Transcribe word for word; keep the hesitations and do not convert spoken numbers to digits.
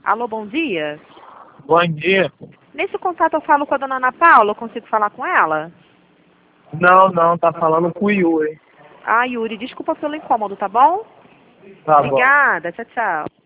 Alô, bom dia. Bom dia. Nesse contato eu falo com a dona Ana Paula, eu consigo falar com ela? Não, não, tá falando com o Yuri. Ah, Yuri, desculpa pelo incômodo, tá bom? Tá bom. Obrigada, tchau, tchau.